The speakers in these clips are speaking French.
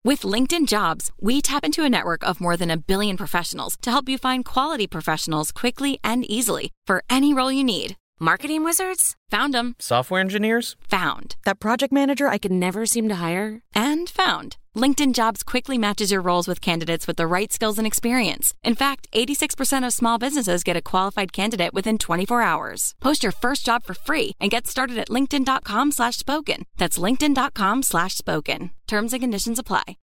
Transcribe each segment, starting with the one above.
With LinkedIn Jobs, we tap into a network of more than 1 billion professionals to help you find quality professionals quickly and easily for any role you need. Marketing wizards? Found them. Software engineers? Found. That project manager I could never seem to hire? And found. LinkedIn Jobs quickly matches your roles with candidates with the right skills and experience. In fact, 86% of small businesses get a qualified candidate within 24 hours. Post your first job for free and get started at linkedin.com/spoken. That's linkedin.com/spoken. Terms and conditions apply.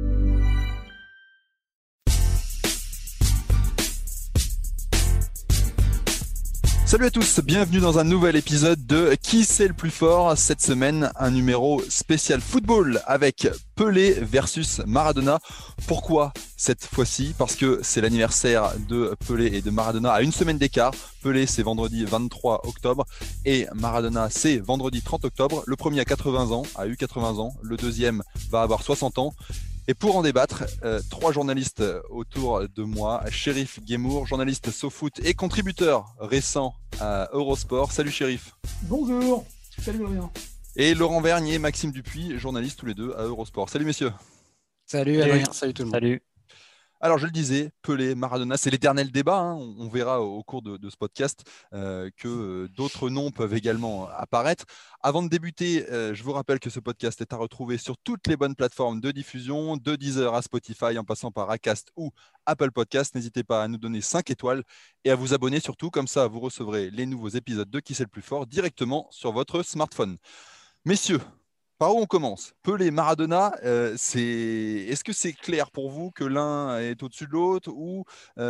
Salut à tous, bienvenue dans un nouvel épisode de Qui c'est le plus fort? Cette semaine, un numéro spécial football avec Pelé versus Maradona. Pourquoi cette fois-ci? Parce que c'est l'anniversaire de Pelé et de Maradona à une semaine d'écart. Pelé, c'est vendredi 23 octobre et Maradona, c'est vendredi 30 octobre. Le premier a 80 ans, a eu 80 ans. Le deuxième va avoir 60 ans. Et pour en débattre, trois journalistes autour de moi. Chérif Guémour, journaliste SoFoot et contributeur récent à Eurosport. Salut Chérif. Bonjour. Salut Adrien. Et Laurent Vergne et Maxime Dupuis, journalistes tous les deux à Eurosport. Salut messieurs. Salut Adrien, salut tout le monde. Salut. Alors je le disais, Pelé, Maradona, c'est l'éternel débat. On verra au cours de ce podcast que d'autres noms peuvent également apparaître. Avant de débuter, je vous rappelle que ce podcast est à retrouver sur toutes les bonnes plateformes de diffusion, de Deezer à Spotify, en passant par Acast ou Apple Podcast. N'hésitez pas à nous donner 5 étoiles et à vous abonner surtout. Comme ça, vous recevrez les nouveaux épisodes de Qui c'est le plus fort directement sur votre smartphone. Messieurs, par où on commence? Pelé, Maradona, est-ce que c'est clair pour vous que l'un est au-dessus de l'autre ou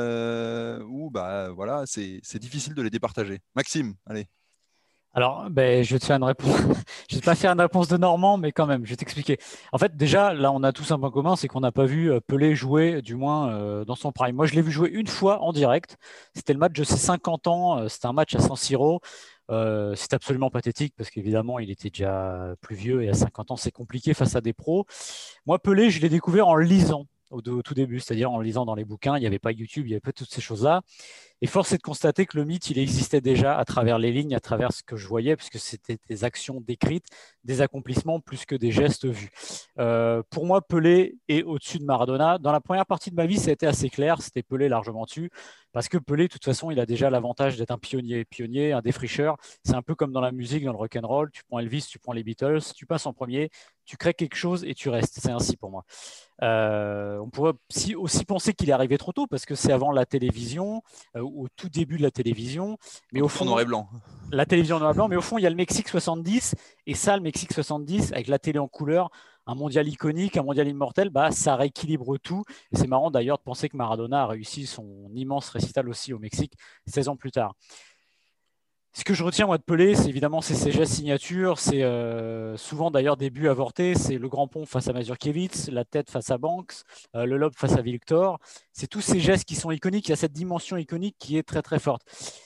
voilà, c'est difficile de les départager? Maxime, allez. Alors, je vais te faire une réponse. Je vais pas faire une réponse de Normand, mais quand même, je vais t'expliquer. En fait, déjà, là, on a tous un point commun, c'est qu'on n'a pas vu Pelé jouer, du moins dans son prime. Moi, je l'ai vu jouer une fois en direct. C'était le match de ses 50 ans. C'était un match à San Siro. C'est absolument pathétique parce qu'évidemment, il était déjà plus vieux et à 50 ans, c'est compliqué face à des pros. Moi, Pelé, je l'ai découvert en lisant au tout début, c'est-à-dire en lisant dans les bouquins. Il n'y avait pas YouTube, il n'y avait pas toutes ces choses-là. Et force est de constater que le mythe, il existait déjà à travers les lignes, à travers ce que je voyais, puisque c'était des actions décrites, des accomplissements plus que des gestes vus. Pour moi, Pelé est au-dessus de Maradona. Dans la première partie de ma vie, ça a été assez clair, c'était Pelé largement dessus, parce que Pelé, de toute façon, il a déjà l'avantage d'être un pionnier, un défricheur. C'est un peu comme dans la musique, dans le rock'n'roll. Tu prends Elvis, tu prends les Beatles, tu passes en premier, tu crées quelque chose et tu restes. C'est ainsi pour moi. On pourrait aussi penser qu'il est arrivé trop tôt, parce que c'est avant la télévision, au tout début de la télévision, mais au fond, noir et blanc. La télévision noir et blanc, mais au fond, il y a le Mexique 70, et ça, le Mexique 70, avec la télé en couleur, un mondial iconique, un mondial immortel, ça rééquilibre tout. Et c'est marrant d'ailleurs de penser que Maradona a réussi son immense récital aussi au Mexique 16 ans plus tard. Ce que je retiens moi de Pelé, c'est évidemment ses gestes signatures, c'est souvent d'ailleurs des buts avortés, c'est le grand pont face à Mazurkiewicz, la tête face à Banks, le lob face à Victor. C'est tous ces gestes qui sont iconiques, il y a cette dimension iconique qui est très très forte.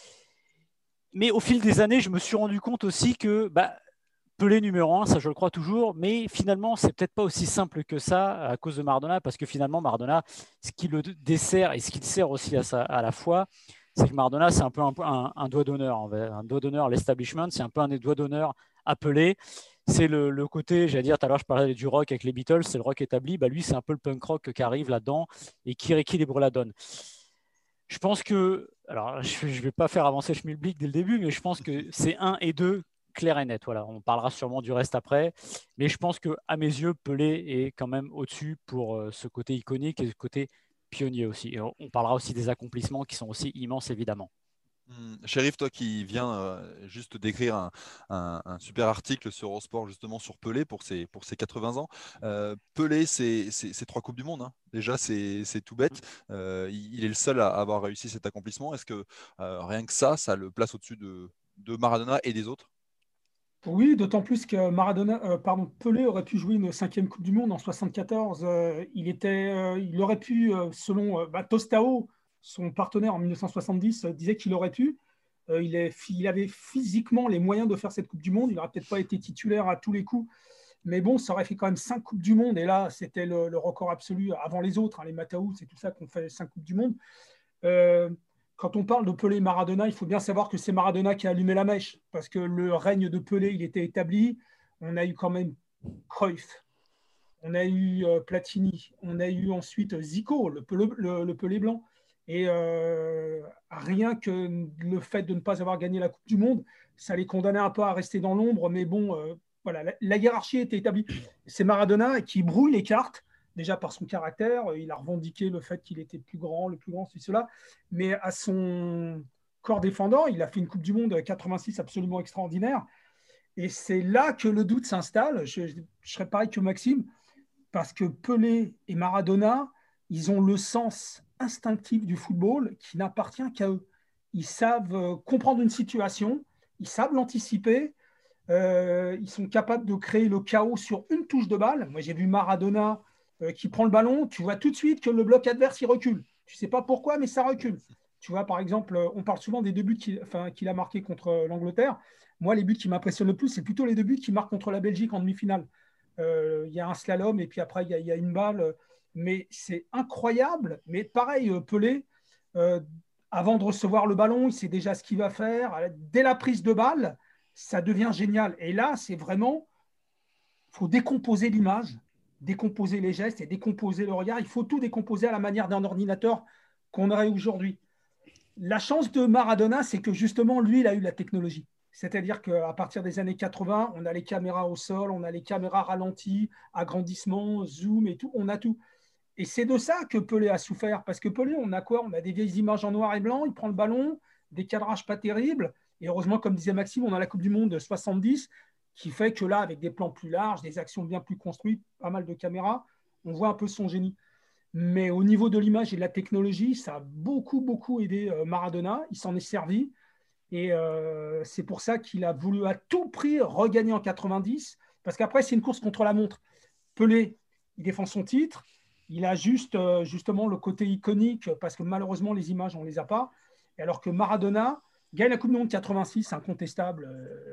Mais au fil des années, je me suis rendu compte aussi que Pelé numéro 1, ça je le crois toujours, mais finalement, c'est peut-être pas aussi simple que ça à cause de Maradona, parce que finalement, Maradona, ce qui le dessert et ce qui le sert aussi à la fois, c'est que Maradona, c'est un peu un doigt d'honneur. Un doigt d'honneur à l'establishment, c'est un peu un des doigts d'honneur à Pelé. C'est le côté, j'allais dire, tout à l'heure, je parlais du rock avec les Beatles, c'est le rock établi. Lui, c'est un peu le punk rock qui arrive là-dedans et qui rééquilibre la donne. Je pense que, alors je ne vais pas faire avancer Schmilblick dès le début, mais je pense que c'est 1 et 2 clair et net. Voilà. On parlera sûrement du reste après, mais je pense qu'à mes yeux, Pelé est quand même au-dessus pour ce côté iconique et ce côté pionnier aussi. Et on parlera aussi des accomplissements qui sont aussi immenses, évidemment. Chérif, toi qui viens juste d'écrire un super article sur Eurosport justement sur Pelé pour ses 80 ans. Pelé, c'est 3 Coupes du Monde. Hein. Déjà, c'est tout bête. Il est le seul à avoir réussi cet accomplissement. Est-ce que rien que ça le place au-dessus de Maradona et des autres? Oui, d'autant plus que Pelé aurait pu jouer une 5e Coupe du Monde en 1974. Il aurait pu, selon Tostao, son partenaire en 1970, disait qu'il aurait pu. Il avait physiquement les moyens de faire cette Coupe du Monde. Il n'aurait peut-être pas été titulaire à tous les coups. Mais bon, ça aurait fait quand même 5 Coupes du Monde. Et là, c'était le record absolu avant les autres. Les Mataou, c'est tout ça qu'on fait 5 Coupes du Monde. Quand on parle de Pelé et Maradona, il faut bien savoir que c'est Maradona qui a allumé la mèche, parce que le règne de Pelé, il était établi. On a eu quand même Cruyff, on a eu Platini, on a eu ensuite Zico, le Pelé blanc. Et rien que le fait de ne pas avoir gagné la Coupe du Monde, ça les condamnait un peu à rester dans l'ombre. Mais bon, voilà, la hiérarchie était établie. C'est Maradona qui brouille les cartes, déjà par son caractère. Il a revendiqué le fait qu'il était le plus grand, ceci, cela. Mais à son corps défendant, il a fait une Coupe du Monde 86 absolument extraordinaire. Et c'est là que le doute s'installe. Je serais pareil que Maxime, parce que Pelé et Maradona, ils ont le sens instinctif du football qui n'appartient qu'à eux. Ils savent comprendre une situation, ils savent l'anticiper, ils sont capables de créer le chaos sur une touche de balle. Moi, j'ai vu Maradona qui prend le ballon, tu vois tout de suite que le bloc adverse, il recule. Tu ne sais pas pourquoi, mais ça recule. Tu vois, par exemple, on parle souvent des deux buts qu'il a marqués contre l'Angleterre. Moi, les buts qui m'impressionnent le plus, c'est plutôt les deux buts qu'il marque contre la Belgique en demi-finale. Il y a un slalom et puis après, il y a une balle. Mais c'est incroyable. Mais pareil, Pelé, avant de recevoir le ballon, il sait déjà ce qu'il va faire. Dès la prise de balle, ça devient génial. Et là, c'est vraiment, il faut décomposer l'image, décomposer les gestes et décomposer le regard. Il faut tout décomposer à la manière d'un ordinateur qu'on aurait aujourd'hui. La chance de Maradona, c'est que justement, lui, il a eu la technologie. C'est-à-dire qu'à partir des années 80, on a les caméras au sol, on a les caméras ralenties, agrandissement, zoom et tout, on a tout. Et c'est de ça que Pelé a souffert. Parce que Pelé, on a quoi? On a des vieilles images en noir et blanc, il prend le ballon, des cadrages pas terribles. Et heureusement, comme disait Maxime, on a la Coupe du Monde de 70 qui fait que là, avec des plans plus larges, des actions bien plus construites, pas mal de caméras, on voit un peu son génie. Mais au niveau de l'image et de la technologie, ça a beaucoup, beaucoup aidé Maradona. Il s'en est servi. Et c'est pour ça qu'il a voulu à tout prix regagner en 90. Parce qu'après, c'est une course contre la montre. Pelé, il défend son titre. Il a justement le côté iconique parce que malheureusement, les images, on ne les a pas. Et alors que Maradona gagne la Coupe du Monde 86, incontestable.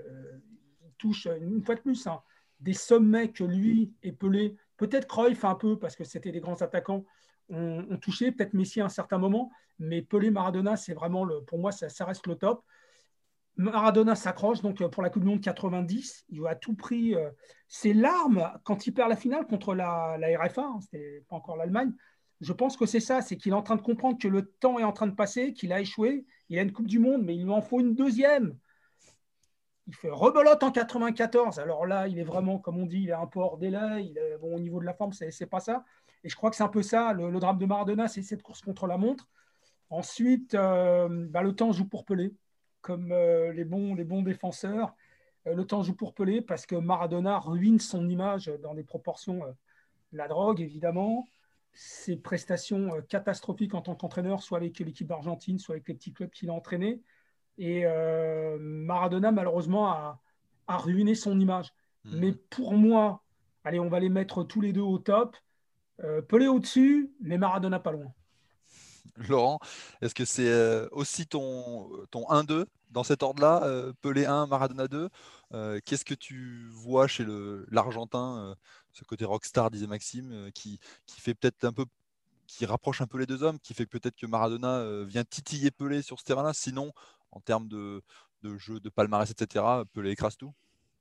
Il touche une fois de plus des sommets que lui et Pelé, peut-être Cruyff un peu parce que c'était des grands attaquants, ont touché, peut-être Messi à un certain moment. Mais Pelé, Maradona, c'est vraiment, pour moi, ça reste le top. Maradona s'accroche donc pour la Coupe du Monde 90. Il va à tout prix ses larmes quand il perd la finale contre la RFA. C'était pas encore l'Allemagne. Je pense que c'est ça, c'est qu'il est en train de comprendre que le temps est en train de passer, qu'il a échoué. Il a une Coupe du Monde, mais il lui en faut une deuxième. Il fait rebelote en 94. Alors là, il est vraiment, comme on dit, il est un peu hors délai. Au niveau de la forme, c'est pas ça. Et je crois que c'est un peu ça, le drame de Maradona, c'est cette course contre la montre. Ensuite, le temps joue pour Pelé. Comme les bons défenseurs, le temps joue pour Pelé parce que Maradona ruine son image dans des proportions. La drogue, évidemment, ses prestations catastrophiques en tant qu'entraîneur, soit avec l'équipe argentine, soit avec les petits clubs qu'il a entraînés. Et Maradona, malheureusement, a ruiné son image. Mais pour moi, allez, on va les mettre tous les deux au top. Pelé au-dessus, mais Maradona pas loin. Laurent, est-ce que c'est aussi ton 1-2 dans cet ordre-là, Pelé 1, Maradona 2? Qu'est-ce que tu vois chez l'Argentin, ce côté rockstar, disait Maxime, qui fait peut-être un peu, qui rapproche un peu les deux hommes, qui fait peut-être que Maradona vient titiller Pelé sur ce terrain-là? Sinon, en termes de jeu, de palmarès, etc., Pelé écrase tout?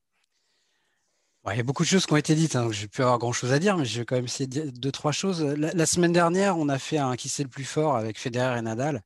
Il y a beaucoup de choses qui ont été dites, donc je vais plus avoir grand-chose à dire, mais je vais quand même essayer de dire deux, trois choses. La semaine dernière, on a fait un Qui c'est le plus fort avec Federer et Nadal.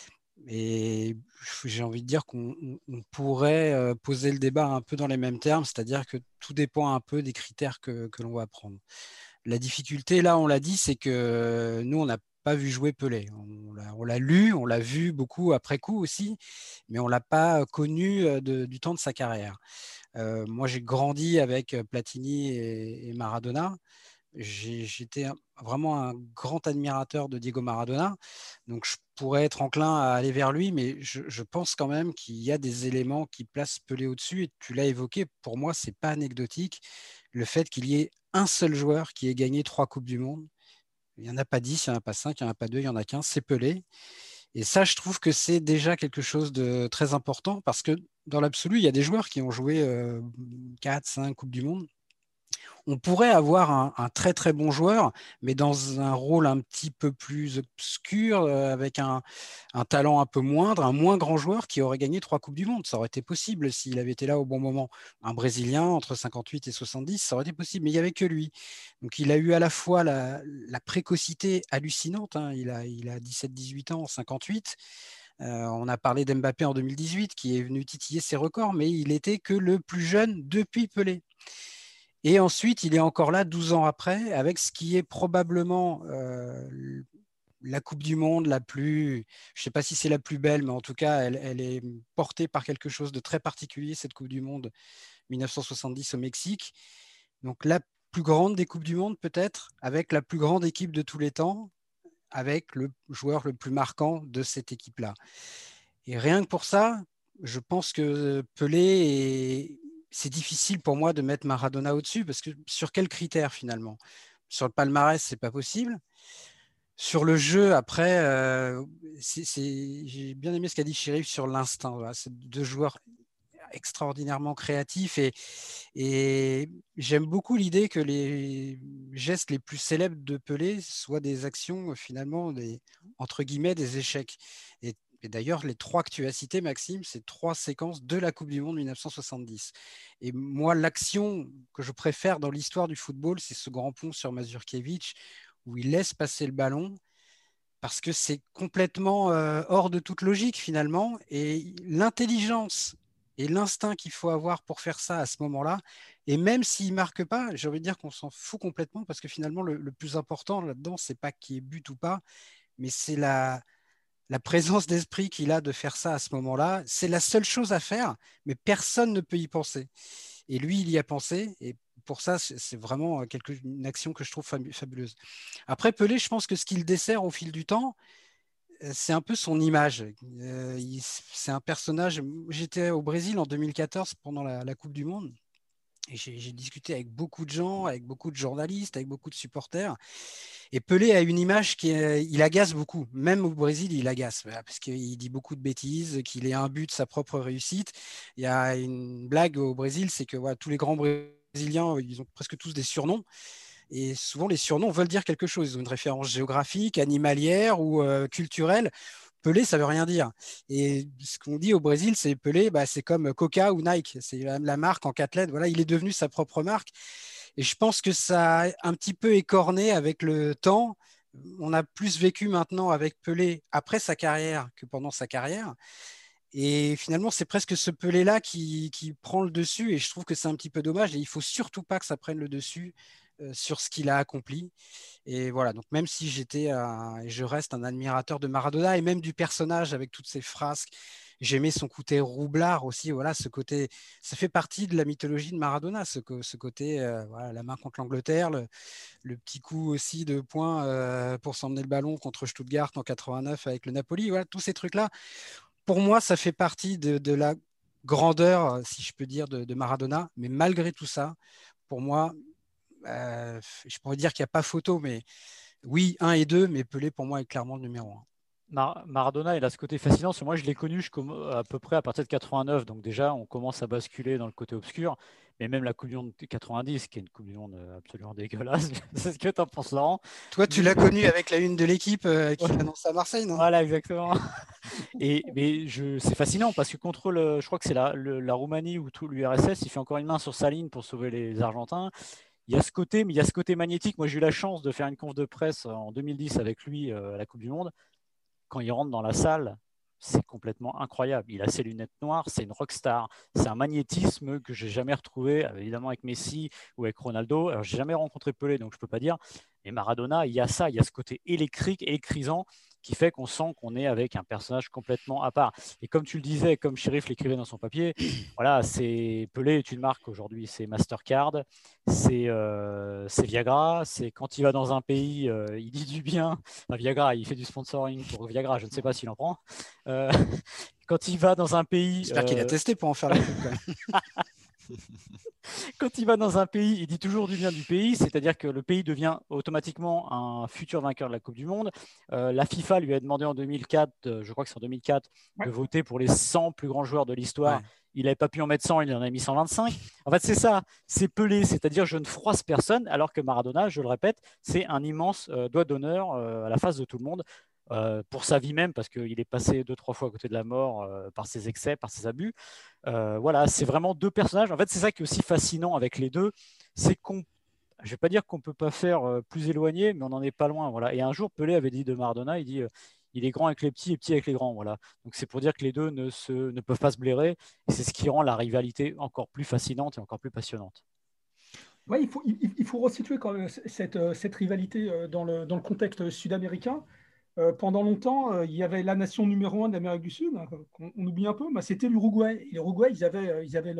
Et j'ai envie de dire qu'on pourrait poser le débat un peu dans les mêmes termes, c'est-à-dire que tout dépend un peu des critères que l'on va prendre. La difficulté, là, on l'a dit, c'est que nous, on n'a pas vu jouer Pelé. On l'a lu, on l'a vu beaucoup après coup aussi, mais on ne l'a pas connu du temps de sa carrière. Moi, j'ai grandi avec Platini et Maradona. J'étais vraiment un grand admirateur de Diego Maradona, donc je pourrais être enclin à aller vers lui, mais je pense quand même qu'il y a des éléments qui placent Pelé au-dessus, et tu l'as évoqué, pour moi, c'est pas anecdotique, le fait qu'il y ait un seul joueur qui ait gagné 3 Coupes du Monde. Il n'y en a pas 10, il n'y en a pas 5, il n'y en a pas 2, il y en a qu'un, c'est Pelé. Et ça, je trouve que c'est déjà quelque chose de très important parce que dans l'absolu, il y a des joueurs qui ont joué 4, 5 Coupes du Monde. on pourrait avoir un très très bon joueur, mais dans un rôle un petit peu plus obscur, avec un talent un peu moindre, un moins grand joueur qui aurait gagné 3 Coupes du Monde. Ça aurait été possible s'il avait été là au bon moment. Un Brésilien entre 58 et 70, ça aurait été possible, mais il n'y avait que lui. Donc il a eu à la fois la précocité hallucinante, hein. Il a 17-18 ans en 58. On a parlé d'Mbappé en 2018 qui est venu titiller ses records, mais il était que le plus jeune depuis Pelé. Et ensuite, il est encore là 12 ans après, avec ce qui est probablement la Coupe du Monde la plus, je ne sais pas si c'est la plus belle, mais en tout cas, elle est portée par quelque chose de très particulier, cette Coupe du Monde 1970 au Mexique. Donc la plus grande des Coupes du Monde peut-être, avec la plus grande équipe de tous les temps, avec le joueur le plus marquant de cette équipe-là. Et rien que pour ça, je pense que Pelé, c'est difficile pour moi de mettre Maradona au-dessus, parce que sur quels critères finalement? Sur le palmarès, c'est pas possible. Sur le jeu, après, j'ai bien aimé ce qu'a dit Chérif sur l'instinct. Voilà. C'est deux joueurs extraordinairement créatifs et j'aime beaucoup l'idée que les gestes les plus célèbres de Pelé soient des actions finalement entre guillemets des échecs. Et d'ailleurs, les 3 que tu as cités, Maxime, c'est 3 séquences de la Coupe du Monde 1970. Et moi, l'action que je préfère dans l'histoire du football, c'est ce grand pont sur Mazurkiewicz où il laisse passer le ballon parce que c'est complètement hors de toute logique finalement. Et l'intelligence et l'instinct qu'il faut avoir pour faire ça à ce moment-là, et même s'il ne marque pas, j'ai envie de dire qu'on s'en fout complètement parce que finalement, le plus important là-dedans, ce n'est pas qu'il y ait but ou pas, mais c'est la présence d'esprit qu'il a de faire ça à ce moment-là. C'est la seule chose à faire, mais personne ne peut y penser. Et lui, il y a pensé, et pour ça, c'est vraiment une action que je trouve fabuleuse. Après, Pelé, je pense que ce qu'il dessert au fil du temps, c'est un peu son image. C'est un personnage. J'étais au Brésil en 2014 pendant la Coupe du Monde. Et j'ai discuté avec beaucoup de gens, avec beaucoup de journalistes, avec beaucoup de supporters. Et Pelé a une image il agace beaucoup. Même au Brésil, il agace. Parce qu'il dit beaucoup de bêtises, qu'il est un but de sa propre réussite. Il y a une blague au Brésil, c'est que voilà, tous les grands Brésiliens, ils ont presque tous des surnoms. Et souvent, les surnoms veulent dire quelque chose. Ils ont une référence géographique, animalière ou culturelle. Pelé, ça veut rien dire. Et ce qu'on dit au Brésil, c'est Pelé, c'est comme Coca ou Nike. C'est la marque en 4 lettres. Voilà, il est devenu sa propre marque. Et je pense que ça a un petit peu écorné avec le temps. On a plus vécu maintenant avec Pelé après sa carrière que pendant sa carrière. Et finalement, c'est presque ce Pelé-là qui prend le dessus. Et je trouve que c'est un petit peu dommage. Et il ne faut surtout pas que ça prenne le dessus sur ce qu'il a accompli. Et voilà, donc même si je reste un admirateur de Maradona et même du personnage avec toutes ses frasques, j'aimais son côté roublard aussi. Voilà, ce côté, ça fait partie de la mythologie de Maradona, ce côté, voilà, la main contre l'Angleterre, le petit coup aussi de poing pour s'emmener le ballon contre Stuttgart en 89 avec le Napoli. Voilà, tous ces trucs-là, pour moi, ça fait partie de la grandeur, si je peux dire, de Maradona. Mais malgré tout ça, pour moi, je pourrais dire qu'il n'y a pas photo, mais oui, 1 et 2, mais Pelé pour moi est clairement le numéro 1. Maradona, il a ce côté fascinant. Moi, je l'ai connu à peu près à partir de 89. Donc déjà, on commence à basculer dans le côté obscur. Mais même la Coupe du Monde 90, qui est une Coupe du Monde absolument dégueulasse. C'est ce que tu en penses, Laurent? Toi, tu l'as connu avec la une de l'équipe qui l'annonce à Marseille, non? Voilà, exactement. Mais c'est fascinant parce que contre je crois que c'est la Roumanie ou tout l'URSS, il fait encore une main sur sa ligne pour sauver les Argentins. Il y a ce côté, mais il y a ce côté magnétique. Moi, j'ai eu la chance de faire une conf de presse en 2010 avec lui à la Coupe du Monde. Quand il rentre dans la salle, c'est complètement incroyable. Il a ses lunettes noires, c'est une rockstar. C'est un magnétisme que j'ai jamais retrouvé, évidemment avec Messi ou avec Ronaldo. Alors, j'ai jamais rencontré Pelé, donc je peux pas dire. Mais Maradona, il y a ça, il y a ce côté électrique, électrisant, qui fait qu'on sent qu'on est avec un personnage complètement à part. Et comme tu le disais, comme Chérif l'écrivait dans son papier, voilà, c'est Pelé est une marque aujourd'hui, c'est Mastercard, c'est Viagra, c'est quand il va dans un pays, il dit du bien. Enfin, Viagra, il fait du sponsoring pour Viagra, je ne sais pas s'il en prend. Quand il va dans un pays... J'espère qu'il a testé pour en faire la pub quand même. Quand il va dans un pays, il dit toujours du bien du pays, c'est-à-dire que le pays devient automatiquement un futur vainqueur de la Coupe du Monde. La FIFA lui a demandé en 2004, je crois que c'est en 2004, de voter pour les 100 plus grands joueurs de l'histoire. Ouais. Il n'avait pas pu en mettre 100, il en a mis 125. En fait, c'est ça, c'est Pelé, c'est-à-dire je ne froisse personne, alors que Maradona, je le répète, c'est un immense doigt d'honneur à la face de tout le monde. Pour sa vie même, parce qu'il est passé 2-3 fois à côté de la mort par ses excès, par ses abus. Voilà, c'est vraiment deux personnages. En fait, c'est ça qui est aussi fascinant avec les deux, c'est qu'on, je ne vais pas dire qu'on ne peut pas faire plus éloigné, mais on n'en est pas loin. Voilà. Et un jour, Pelé avait dit de Maradona, il dit il est grand avec les petits et petit avec les grands. Voilà. Donc c'est pour dire que les deux ne peuvent pas se blairer. Et c'est ce qui rend la rivalité encore plus fascinante et encore plus passionnante. Ouais, il faut resituer quand même cette rivalité dans le contexte sud-américain. Pendant longtemps, il y avait la nation numéro 1 d'Amérique du Sud, hein, qu'on oublie un peu, mais c'était l'Uruguay. Et l'Uruguay, ils avaient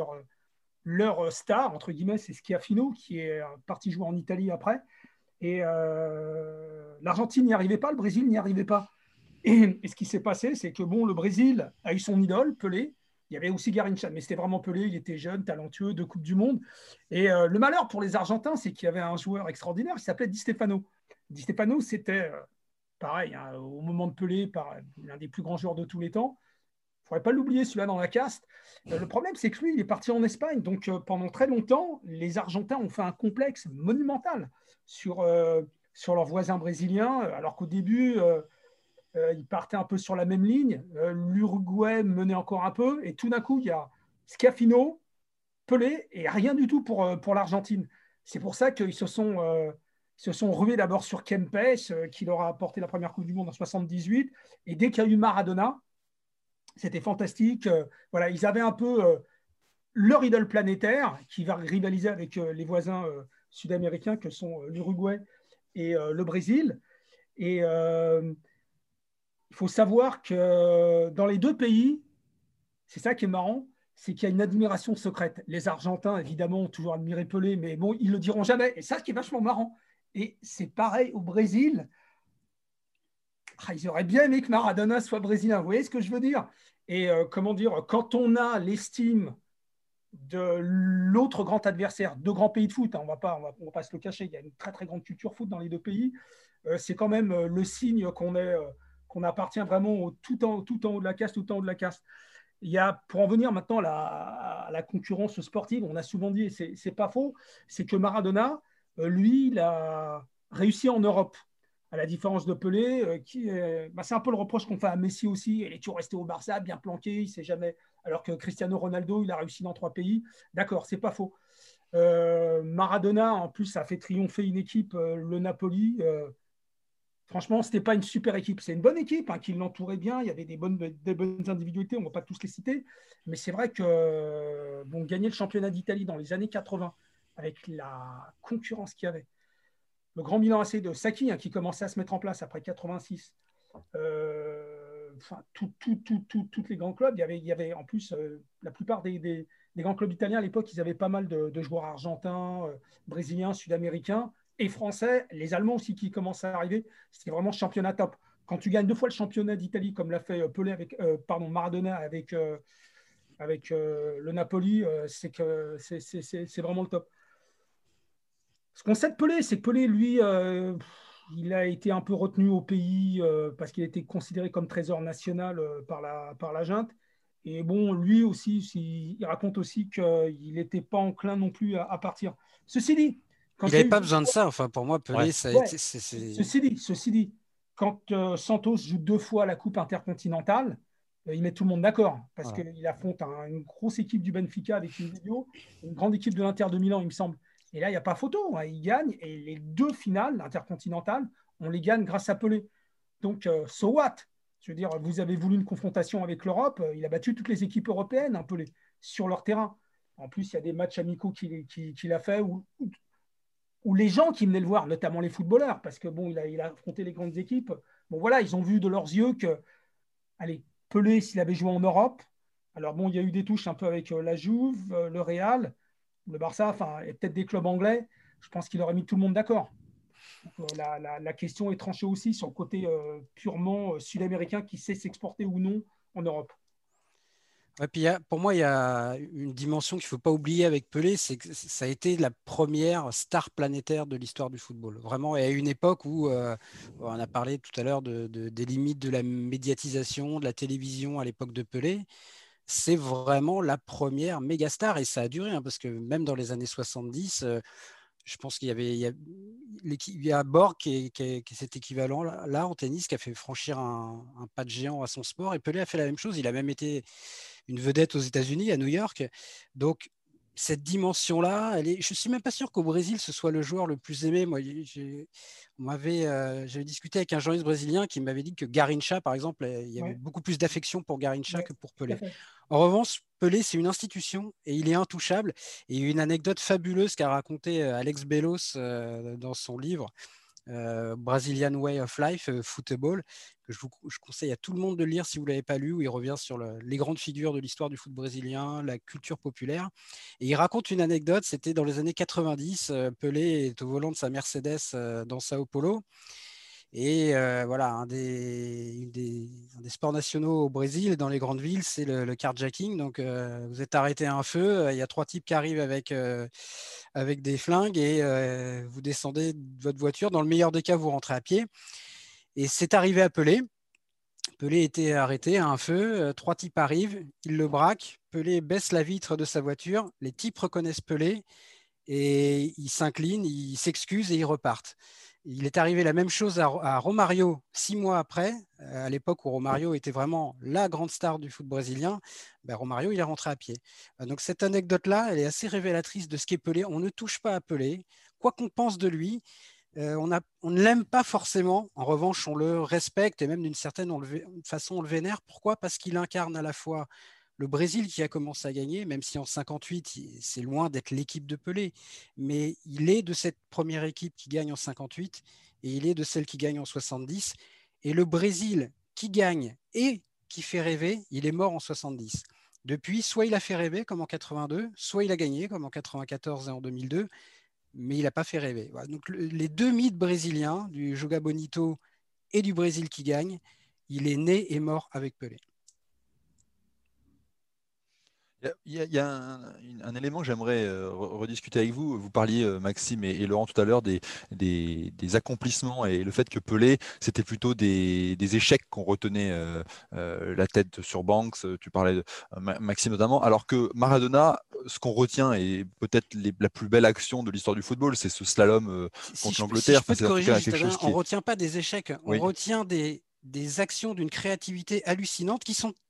leur star, entre guillemets, c'est Schiaffino, qui est parti jouer en Italie après. Et l'Argentine n'y arrivait pas, le Brésil n'y arrivait pas. Et ce qui s'est passé, c'est que bon, le Brésil a eu son idole, Pelé. Il y avait aussi Garrincha, mais c'était vraiment Pelé. Il était jeune, talentueux, 2 Coupes du Monde. Et le malheur pour les Argentins, c'est qu'il y avait un joueur extraordinaire qui s'appelait Di Stefano. Di Stefano, c'était pareil, hein, au moment de Pelé, l'un des plus grands joueurs de tous les temps. Il ne faudrait pas l'oublier, celui-là, dans la caste. Le problème, c'est que lui, il est parti en Espagne. Donc, pendant très longtemps, les Argentins ont fait un complexe monumental sur leurs voisins brésiliens, alors qu'au début, ils partaient un peu sur la même ligne. L'Uruguay menait encore un peu. Et tout d'un coup, il y a Schiaffino, Pelé, et rien du tout pour l'Argentine. C'est pour ça qu'ils se sont rués d'abord sur Kempes, qui leur a apporté la première Coupe du Monde en 78. Et dès qu'il y a eu Maradona, c'était fantastique. Voilà, ils avaient un peu leur idole planétaire qui va rivaliser avec les voisins sud-américains que sont l'Uruguay et le Brésil. Et il faut savoir que dans les deux pays, c'est ça qui est marrant, c'est qu'il y a une admiration secrète. Les Argentins, évidemment, ont toujours admiré Pelé, mais bon, ils ne le diront jamais. Et ça, ce qui est vachement marrant. Et c'est pareil au Brésil. Ils auraient bien aimé que Maradona soit brésilien. Vous voyez ce que je veux dire? Et comment dire, quand on a l'estime de l'autre grand adversaire, deux grands pays de foot, hein, on va pas se le cacher, il y a une très très grande culture foot dans les deux pays, c'est quand même le signe qu'on appartient vraiment tout en haut de la caste, tout en haut de la caste. Il y a, pour en venir maintenant à la concurrence sportive, on a souvent dit, et c'est pas faux, c'est que Maradona, lui, il a réussi en Europe, à la différence de Pelé, c'est un peu le reproche qu'on fait à Messi aussi. Il est toujours resté au Barça, bien planqué, il sait jamais. Alors que Cristiano Ronaldo, il a réussi dans 3 pays. D'accord, c'est pas faux. Maradona, en plus, a fait triompher une équipe, le Napoli. Franchement, c'était pas une super équipe. C'est une bonne équipe qui l'entourait bien. Il y avait des bonnes individualités. On ne va pas tous les citer. Mais c'est vrai que gagner le championnat d'Italie dans les années 80, avec la concurrence qu'il y avait, le grand bilan AC de Sacchi, qui commençait à se mettre en place après 86. Tous les grands clubs, il y avait en plus la plupart des grands clubs italiens à l'époque, ils avaient pas mal de joueurs argentins, brésiliens, sud-américains et français, les Allemands aussi qui commençaient à arriver. C'était vraiment championnat top. Quand tu gagnes 2 fois le championnat d'Italie, comme l'a fait Pelé Maradona avec le Napoli, c'est vraiment le top. Ce qu'on sait de Pelé, c'est que Pelé, lui, il a été un peu retenu au pays parce qu'il était considéré comme trésor national par la junte. Et bon, lui aussi, il raconte aussi qu'il n'était pas enclin non plus à partir. Ceci dit, il n'avait pas besoin de ça. Enfin, pour moi, Pelé, ça a été. Ceci dit, quand Santos joue 2 fois la Coupe intercontinentale, il met tout le monde d'accord parce qu'il affronte une grosse équipe du Benfica avec une grande équipe de l'Inter de Milan, il me semble. Et là, il n'y a pas photo. Il gagne. Et les 2 finales intercontinentales, on les gagne grâce à Pelé. Donc, so what? Je veux dire, vous avez voulu une confrontation avec l'Europe. Il a battu toutes les équipes européennes, Pelé, sur leur terrain. En plus, il y a des matchs amicaux qu'il a fait où les gens qui venaient le voir, notamment les footballeurs, parce que il a affronté les grandes équipes. Bon, voilà, ils ont vu de leurs yeux que, allez, Pelé, s'il avait joué en Europe, alors il y a eu des touches un peu avec la Juve, le Real, le Barça, et peut-être des clubs anglais, je pense qu'il aurait mis tout le monde d'accord. La question est tranchée aussi sur le côté purement sud-américain qui sait s'exporter ou non en Europe. Ouais, puis pour moi, il y a une dimension qu'il ne faut pas oublier avec Pelé, c'est que ça a été la première star planétaire de l'histoire du football. Vraiment, et à une époque où, on a parlé tout à l'heure des limites de la médiatisation, de la télévision à l'époque de Pelé, c'est vraiment la première méga star et ça a duré, hein, parce que même dans les années 70, je pense il y a Borg qui est cet équivalent là en tennis, qui a fait franchir un pas de géant à son sport. Et Pelé a fait la même chose. Il a même été une vedette aux États-Unis, à New York. Donc, cette dimension-là, je ne suis même pas sûr qu'au Brésil, ce soit le joueur le plus aimé. Moi, j'avais discuté avec un journaliste brésilien qui m'avait dit que Garrincha, par exemple, il y avait beaucoup plus d'affection pour Garrincha que pour Pelé. En revanche, Pelé, c'est une institution et il est intouchable. Et il y a une anecdote fabuleuse qu'a racontée Alex Bellos dans son livre Brazilian Way of Life, Football, que je conseille à tout le monde de lire si vous ne l'avez pas lu, où il revient sur les grandes figures de l'histoire du foot brésilien, la culture populaire. Et il raconte une anecdote, c'était dans les années 90, Pelé est au volant de sa Mercedes dans Sao Paulo. Et voilà, un des sports nationaux au Brésil, dans les grandes villes, c'est le carjacking. Donc, vous êtes arrêté à un feu, il y a 3 types qui arrivent avec des flingues et vous descendez de votre voiture. Dans le meilleur des cas, vous rentrez à pied. Et c'est arrivé à Pelé. Pelé était arrêté à un feu. 3 types arrivent, ils le braquent. Pelé baisse la vitre de sa voiture. Les types reconnaissent Pelé et ils s'inclinent, ils s'excusent et ils repartent. Il est arrivé la même chose à Romario 6 mois après, à l'époque où Romario était vraiment la grande star du foot brésilien. Romario, il est rentré à pied. Donc cette anecdote-là, elle est assez révélatrice de ce qu'est Pelé. On ne touche pas à Pelé, quoi qu'on pense de lui. On ne l'aime pas forcément. En revanche, on le respecte et même d'une certaine façon, on le vénère. Pourquoi ? Parce qu'il incarne à la fois le Brésil qui a commencé à gagner, même si en 58, c'est loin d'être l'équipe de Pelé, mais il est de cette première équipe qui gagne en 58 et il est de celle qui gagne en 70. Et le Brésil qui gagne et qui fait rêver, il est mort en 70. Depuis, soit il a fait rêver comme en 82, soit il a gagné comme en 94 et en 2002, mais il n'a pas fait rêver. Voilà. Donc les 2 mythes brésiliens, du Joga Bonito et du Brésil qui gagne, il est né et mort avec Pelé. Il y a un élément que j'aimerais rediscuter avec vous. Vous parliez, Maxime et Laurent, tout à l'heure des accomplissements et le fait que Pelé, c'était plutôt des échecs qu'on retenait la tête sur Banks. Tu parlais de Maxime notamment, alors que Maradona, ce qu'on retient et peut-être la plus belle action de l'histoire du football, c'est ce slalom contre l'Angleterre. Si je peux te corriger, on ne est... retient pas des échecs, on Oui. retient des actions d'une créativité hallucinante qui sont...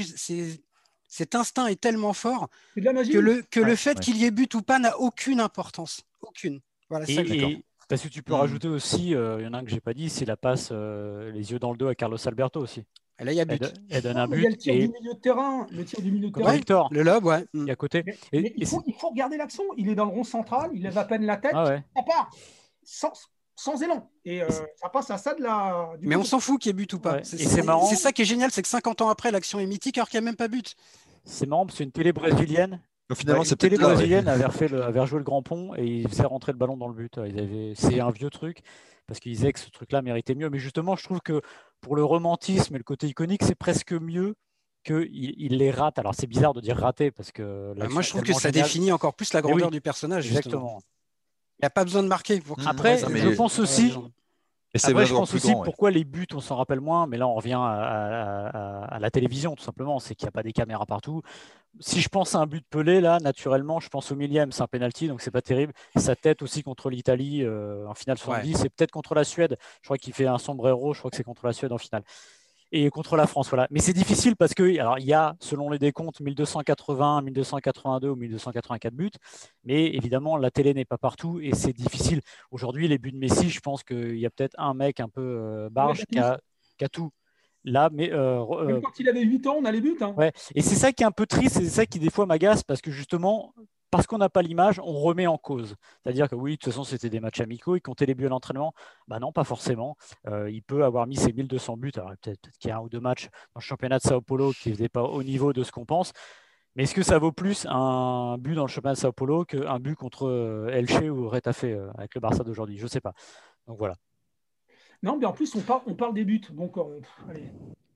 Cet instinct est tellement fort que le fait qu'il y ait but ou pas n'a aucune importance. Aucune. Voilà, et parce que tu peux rajouter aussi, il y en a un que j'ai pas dit, c'est la passe les yeux dans le dos à Carlos Alberto aussi. Et là, il y a but. Elle donne un but. Il y a le tir du milieu de terrain. Le tir du milieu de terrain. Victor. Le lob, ouais. Et à côté. Mais il faut regarder l'action. Il est dans le rond central, il lève à peine la tête, ça part. Sans élan. Et ça passe à ça Mais on s'en fout qu'il y ait but ou pas. Ouais. C'est marrant. C'est ça qui est génial, c'est que 50 ans après, l'action est mythique alors qu'il n'y a même pas but. C'est marrant parce qu'une télé brésilienne. Donc, finalement, une télé brésilienne avait rejoué le grand pont et il faisait rentrer le ballon dans le but. C'est un vieux truc parce qu'ils disaient que ce truc-là méritait mieux. Mais justement, je trouve que pour le romantisme et le côté iconique, c'est presque mieux qu'il les rate. Alors c'est bizarre de dire rater parce que moi je trouve que ça définit encore plus la grandeur du personnage. Exactement. Il n'y a pas besoin de marquer. Après, je pense aussi. Après, je pense aussi pourquoi les buts, on s'en rappelle moins, mais là, on revient à la télévision, tout simplement. C'est qu'il n'y a pas des caméras partout. Si je pense à un but de Pelé, là, naturellement, je pense au millième. C'est un penalty, donc c'est pas terrible. Sa tête aussi contre l'Italie en finale 70, c'est peut-être contre la Suède. Je crois qu'il fait un sombrero, je crois que c'est contre la Suède en finale. Et contre la France, voilà. Mais c'est difficile parce que, alors, il y a, selon les décomptes, 1280, 1282 ou 1284 buts. Mais évidemment, la télé n'est pas partout et c'est difficile. Aujourd'hui, les buts de Messi, je pense qu'il y a peut-être un mec un peu barge qui a tout. Là, mais même quand il avait 8 ans, on a les buts. Hein. Ouais. Et c'est ça qui est un peu triste, c'est ça qui des fois m'agace parce que justement, parce qu'on n'a pas l'image, on remet en cause. C'est-à-dire que oui, de toute façon, c'était des matchs amicaux, il comptait les buts à l'entraînement. Bah non, pas forcément. Il peut avoir mis ses 1200 buts. Alors peut-être qu'il y a un ou deux matchs dans le championnat de Sao Paulo qui n'étaient pas au niveau de ce qu'on pense. Mais est-ce que ça vaut plus un but dans le championnat de Sao Paulo qu'un but contre Elche ou Retafe avec le Barça d'aujourd'hui? Je ne sais pas. Donc voilà. Non, mais en plus, on parle des buts. Donc, allez.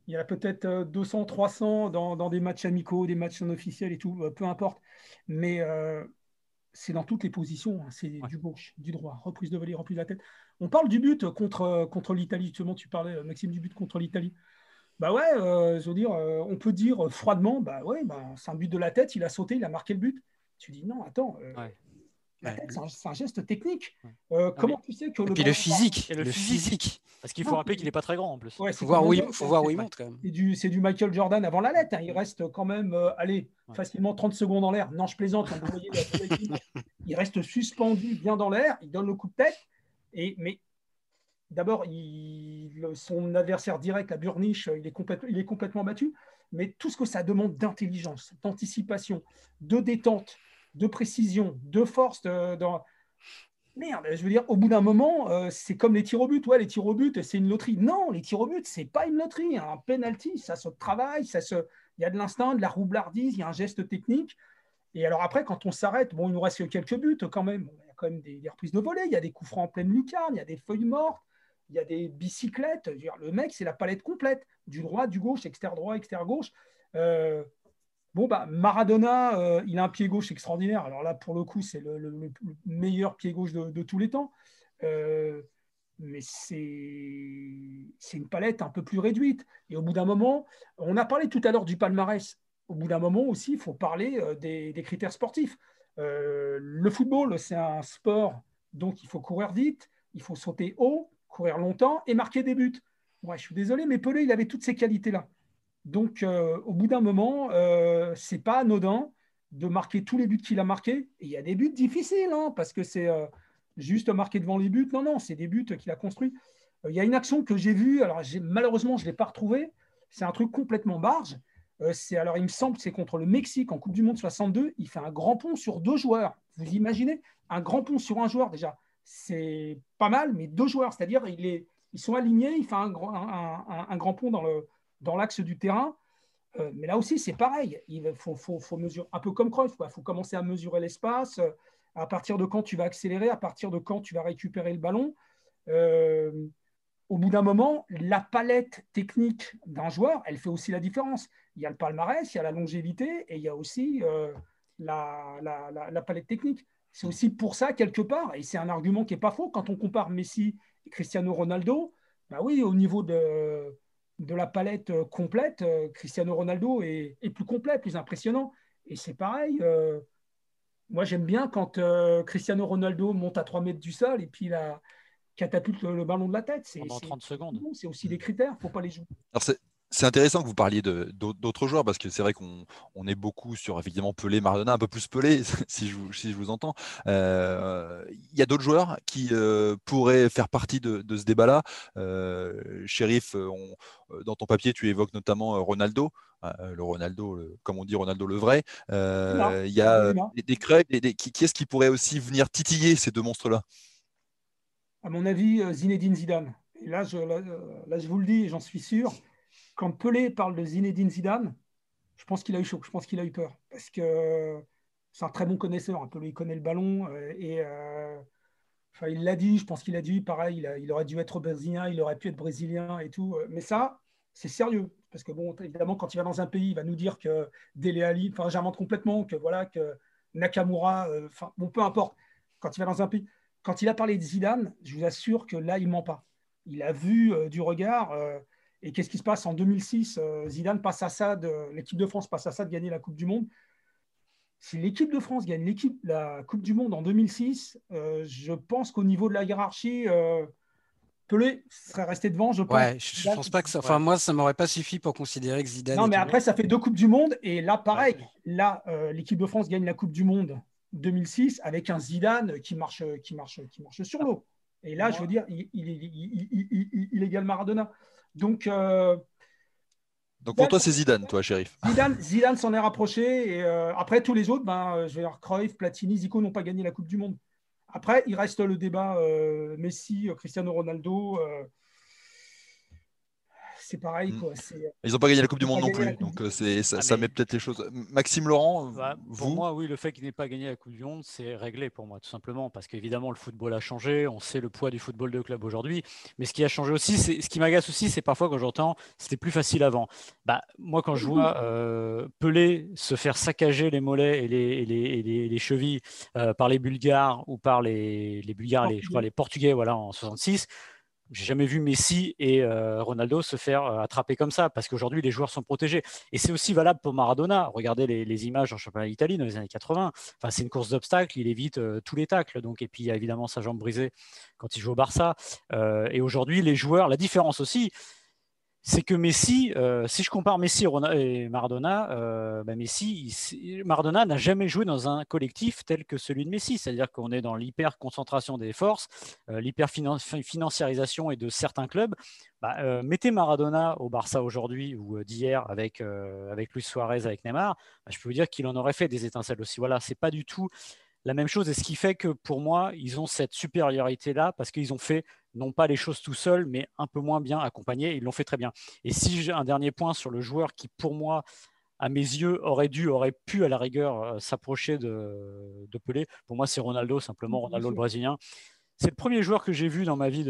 Il y en a peut-être 200, 300 dans des matchs amicaux, des matchs non officiels et tout, peu importe. Mais c'est dans toutes les positions. Hein. C'est du gauche, du droit, reprise de volée, reprise de la tête. On parle du but contre l'Italie. Justement, tu parlais, Maxime, du but contre l'Italie. Bah ouais, je veux dire, on peut dire froidement, bah ouais, bah, c'est un but de la tête, il a sauté, il a marqué le but. Tu dis non, attends, la tête, c'est un geste technique. Comment tu sais que et le puis ballon le physique. Parce qu'il faut rappeler qu'il n'est pas très grand en plus. Ouais, faut voir où il monte quand même. C'est du Michael Jordan avant la lettre. Hein. Il reste quand même, facilement 30 secondes en l'air. Non, je plaisante. Hein, vous voyez, il reste suspendu bien dans l'air. Il donne le coup de tête. Mais d'abord, son adversaire direct, la Burniche, il est complètement battu. Mais tout ce que ça demande d'intelligence, d'anticipation, de détente, de précision, de force, merde, je veux dire, au bout d'un moment, c'est comme les tirs au but. Ouais, les tirs au but, c'est une loterie. Non, les tirs au but, c'est pas une loterie. Un penalty, ça se travaille, il y a de l'instinct, de la roublardise, il y a un geste technique. Et alors après, quand on s'arrête, bon, il nous reste quelques buts quand même. Il y a quand même des reprises de volée, il y a des coups francs en pleine lucarne, il y a des feuilles mortes, il y a des bicyclettes. Je veux dire, le mec, c'est la palette complète. Du droit, du gauche, extérieur droit, extérieur gauche. Bon, bah, Maradona, il a un pied gauche extraordinaire. Alors là, pour le coup, c'est le meilleur pied gauche de tous les temps. Mais c'est une palette un peu plus réduite. Et au bout d'un moment, on a parlé tout à l'heure du palmarès. Au bout d'un moment aussi, il faut parler des critères sportifs. Le football, c'est un sport, donc il faut courir vite, il faut sauter haut, courir longtemps et marquer des buts. Ouais, je suis désolé, mais Pelé, il avait toutes ces qualités-là. Donc, au bout d'un moment, c'est pas anodin de marquer tous les buts qu'il a marqués. Et il y a des buts difficiles, hein, parce que c'est juste marquer devant les buts. Non, non, c'est des buts qu'il a construits. Il y a une action que j'ai vue, alors malheureusement, je ne l'ai pas retrouvée. C'est un truc complètement barge. Alors, il me semble que c'est contre le Mexique en Coupe du Monde 62. Il fait un grand pont sur 2 joueurs. Vous imaginez un grand pont sur un joueur déjà. C'est pas mal, mais 2 joueurs. C'est-à-dire, ils sont alignés. Il fait un grand pont dans l'axe du terrain. Mais là aussi, c'est pareil. Il faut mesurer, un peu comme Cruyff. Il faut commencer à mesurer l'espace. À partir de quand tu vas accélérer, à partir de quand tu vas récupérer le ballon. Au bout d'un moment, la palette technique d'un joueur, elle fait aussi la différence. Il y a le palmarès, il y a la longévité et il y a aussi la palette technique. C'est aussi pour ça, quelque part, et c'est un argument qui n'est pas faux, quand on compare Messi et Cristiano Ronaldo, bah oui, au niveau de la palette complète, Cristiano Ronaldo est plus complet, plus impressionnant. Et c'est pareil, moi j'aime bien quand Cristiano Ronaldo monte à 3 mètres du sol et puis il catapulte le ballon de la tête. Pendant 30 secondes. C'est aussi des critères, il ne faut pas les jouer. Alors c'est intéressant que vous parliez d'autres joueurs parce que c'est vrai qu'on est beaucoup sur effectivement Pelé, Maradona, un peu plus Pelé si je vous entends. Il y a d'autres joueurs qui pourraient faire partie de ce débat-là. Chérif, dans ton papier, tu évoques notamment Ronaldo. Le Ronaldo, comme on dit, Ronaldo le vrai. Il y a des Craig, qui est-ce qui pourrait aussi venir titiller ces deux monstres-là? À mon avis, Zinedine Zidane. Et là, je vous le dis, et j'en suis sûr, quand Pelé parle de Zinedine Zidane, je pense qu'il a eu chaud, je pense qu'il a eu peur. Parce que c'est un très bon connaisseur. Pelé, il connaît le ballon. Il l'a dit, je pense qu'il a dit, pareil, il aurait dû être brésilien, il aurait pu être brésilien et tout. Mais ça, c'est sérieux. Parce que, bon, évidemment, quand il va dans un pays, il va nous dire que Dele Alli, j'invente complètement, que Nakamura, bon, peu importe. Quand il va dans un pays, quand il a parlé de Zidane, je vous assure que là, il ne ment pas. Il a vu du regard. Et qu'est-ce qui se passe en 2006 Zidane passe à ça, l'équipe de France passe à ça de gagner la Coupe du Monde. Si l'équipe de France gagne la Coupe du Monde en 2006, je pense qu'au niveau de la hiérarchie, Pelé serait resté devant, je pense. Ouais, je pense pas que ça. Enfin, moi, ça m'aurait pas suffi pour considérer que Zidane. Non, mais après, ça fait 2 Coupes du Monde. Et là, pareil. Ouais. Là, l'équipe de France gagne la Coupe du Monde 2006 avec un Zidane qui marche sur l'eau. Et là, je veux dire, il égale Maradona. Donc pour toi, c'est Zidane, toi, Chérif. Zidane s'en est rapproché. Et après, tous les autres, je vais dire, Cruyff, Platini, Zico n'ont pas gagné la Coupe du Monde. Après, il reste le débat Messi, Cristiano Ronaldo. c'est pareil, quoi. Ils n'ont pas gagné la Coupe du Ils ont Monde pas non gagné la plus, Coupe donc ça, Ah, ça mais met peut-être les choses. Maxime Laurent, pour vous? moi, oui, le fait qu'il n'ait pas gagné la Coupe du Monde, c'est réglé pour moi, tout simplement, parce qu'évidemment, le football a changé, on sait le poids du football de club aujourd'hui, mais ce qui a changé aussi, ce qui m'agace aussi, c'est parfois quand j'entends c'était plus facile avant. Bah, moi, quand je vois Pelé se faire saccager les mollets et les chevilles par les Bulgares ou par les Bulgares, je crois Portugais. les Portugais, voilà, en 66. J'ai jamais vu Messi et Ronaldo se faire attraper comme ça, parce qu'aujourd'hui les joueurs sont protégés. Et c'est aussi valable pour Maradona. Regardez les images en championnat d'Italie dans les années 80. Enfin, c'est une course d'obstacles, il évite tous les tacles. Donc, et puis il y a évidemment sa jambe brisée quand il joue au Barça. Et aujourd'hui, les joueurs, la différence aussi, c'est que Messi, si je compare Messi et Maradona, Maradona n'a jamais joué dans un collectif tel que celui de Messi. C'est-à-dire qu'on est dans l'hyper-concentration des forces, l'hyper-financiarisation et de certains clubs. Bah, mettez Maradona au Barça aujourd'hui ou d'hier avec Luis Suarez, avec Neymar, bah, je peux vous dire qu'il en aurait fait des étincelles aussi. Voilà, c'est pas du tout la même chose. Et ce qui fait que pour moi, ils ont cette supériorité-là parce qu'ils ont fait non pas les choses tout seuls, mais un peu moins bien accompagnés. Ils l'ont fait très bien. Et si j'ai un dernier point sur le joueur qui, pour moi, à mes yeux, aurait pu à la rigueur s'approcher de Pelé, pour moi, c'est Ronaldo, simplement Bien Ronaldo le sûr. Brésilien. C'est le premier joueur que j'ai vu dans ma vie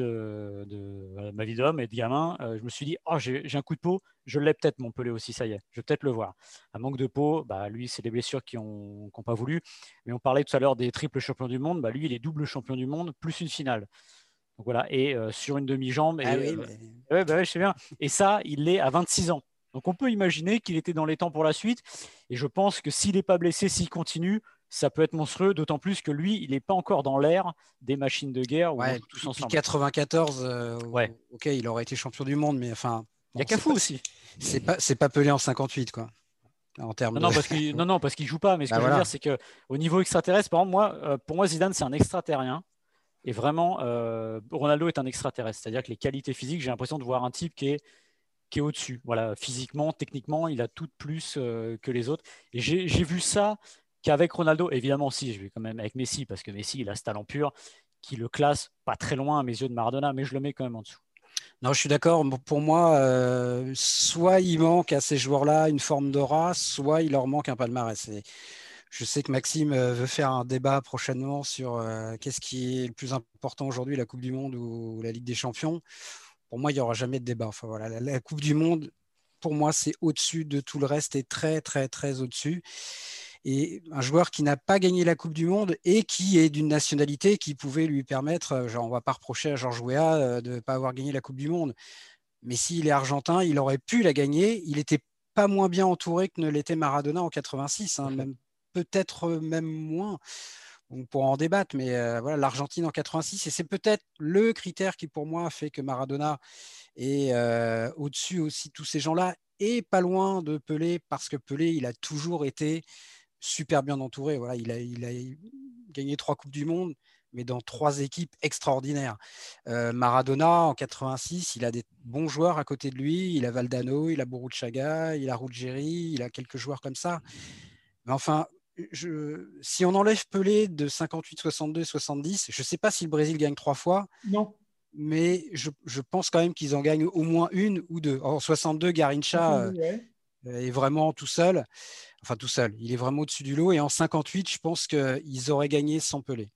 ma vie d'homme et de gamin. Je me suis dit, oh, j'ai un coup de peau, je l'ai peut-être mon Pelé aussi, ça y est, je vais peut-être le voir. Un manque de peau, bah, lui, c'est des blessures qui n'ont pas voulu. Mais on parlait tout à l'heure des triples champions du monde, bah, lui, il est double champion du monde, plus une finale. Donc voilà, et sur une demi-jambe. Ah Et, oui, mais ouais, bah ouais, je sais bien. Et ça, il l'est à 26 ans. Donc on peut imaginer qu'il était dans les temps pour la suite. Et je pense que s'il n'est pas blessé, s'il continue, ça peut être monstrueux, d'autant plus que lui, il n'est pas encore dans l'ère des machines de guerre où on ouais, joue tous depuis ensemble. 94, Ouais, ok, il aurait été champion du monde, mais enfin, il y a bon, Cafu aussi. c'est pas Pelé en 58, quoi, en termes Non, de. non, parce qu'il joue pas. Mais ce Bah que je veux dire, voilà. c'est que au niveau extraterrestre, par exemple, pour moi, Zidane, c'est un extraterrien. Et vraiment, Ronaldo est un extraterrestre. C'est-à-dire que les qualités physiques, j'ai l'impression de voir un type qui est au-dessus. Voilà, physiquement, techniquement, il a tout de plus que les autres. Et j'ai vu ça qu'avec Ronaldo, évidemment, si, je vais quand même avec Messi, parce que Messi, il a ce talent pur qui le classe pas très loin à mes yeux de Maradona, mais je le mets quand même en dessous. Non, je suis d'accord. Pour moi, soit il manque à ces joueurs-là une forme d'aura, soit il leur manque un palmarès. Et je sais que Maxime veut faire un débat prochainement sur qu'est-ce qui est le plus important aujourd'hui, la Coupe du Monde ou la Ligue des Champions. Pour moi, il n'y aura jamais de débat. Enfin, voilà, la Coupe du Monde, pour moi, c'est au-dessus de tout le reste et très, très, très au-dessus. Et un joueur qui n'a pas gagné la Coupe du Monde et qui est d'une nationalité qui pouvait lui permettre, genre, on ne va pas reprocher à Georges Weah de ne pas avoir gagné la Coupe du Monde. Mais s'il est argentin, il aurait pu la gagner. Il n'était pas moins bien entouré que ne l'était Maradona en 86, hein, même, peut-être même moins. On pourra en débattre, mais voilà, l'Argentine en 86, et c'est peut-être le critère qui, pour moi, fait que Maradona est au-dessus aussi de tous ces gens-là, et pas loin de Pelé, parce que Pelé, il a toujours été super bien entouré. Voilà, il a gagné 3 Coupes du Monde, mais dans 3 équipes extraordinaires. Maradona, en 86, il a des bons joueurs à côté de lui. Il a Valdano, il a Burruchaga, il a Ruggeri, il a quelques joueurs comme ça. Mais enfin, si on enlève Pelé de 58, 62, 70, je ne sais pas si le Brésil gagne 3 fois, Non. mais je pense quand même qu'ils en gagnent au moins une ou deux. En 62, Garrincha 62, ouais. est vraiment tout seul. Enfin, tout seul. Il est vraiment au-dessus du lot. Et en 58, je pense qu'ils auraient gagné sans Pelé.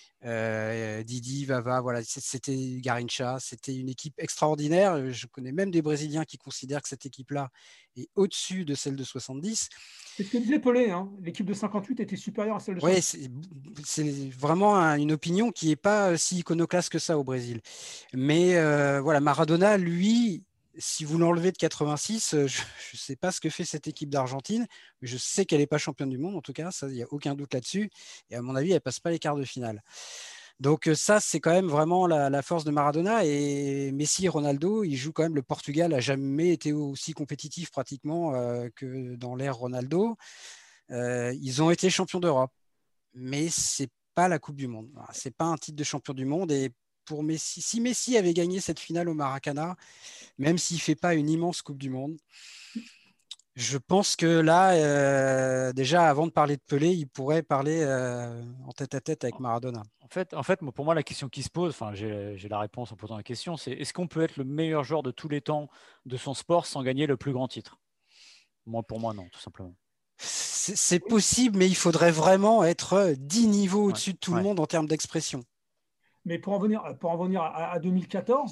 Didi, Vava, voilà, c'était Garrincha, c'était une équipe extraordinaire. Je connais même des Brésiliens qui considèrent que cette équipe-là est au-dessus de celle de 70. C'est ce que disait Pelé, hein. L'équipe de 58 était supérieure à celle de Oui, 70. c'est vraiment une opinion qui n'est pas si iconoclaste que ça au Brésil. Mais voilà, Maradona, lui, si vous l'enlevez de 86, je ne sais pas ce que fait cette équipe d'Argentine, mais je sais qu'elle n'est pas championne du monde, en tout cas, il n'y a aucun doute là-dessus. Et à mon avis, elle ne passe pas les quarts de finale. Donc ça, c'est quand même vraiment la force de Maradona. Et Messi et Ronaldo, ils jouent quand même. Le Portugal n'a jamais été aussi compétitif pratiquement que dans l'ère Ronaldo. Ils ont été champions d'Europe, mais c'est pas la Coupe du Monde. C'est pas un titre de champion du monde. Et pour Messi, si Messi avait gagné cette finale au Maracana, même s'il fait pas une immense Coupe du Monde, Je pense que là, déjà, avant de parler de Pelé, il pourrait parler en tête-à-tête avec Maradona. En fait, pour moi, la question qui se pose, j'ai la réponse en posant la question, c'est est-ce qu'on peut être le meilleur joueur de tous les temps de son sport sans gagner le plus grand titre? Pour moi, non, tout simplement. C'est possible, mais il faudrait vraiment être 10 niveaux au-dessus de tout le monde en termes d'expression. Mais pour en venir à 2014,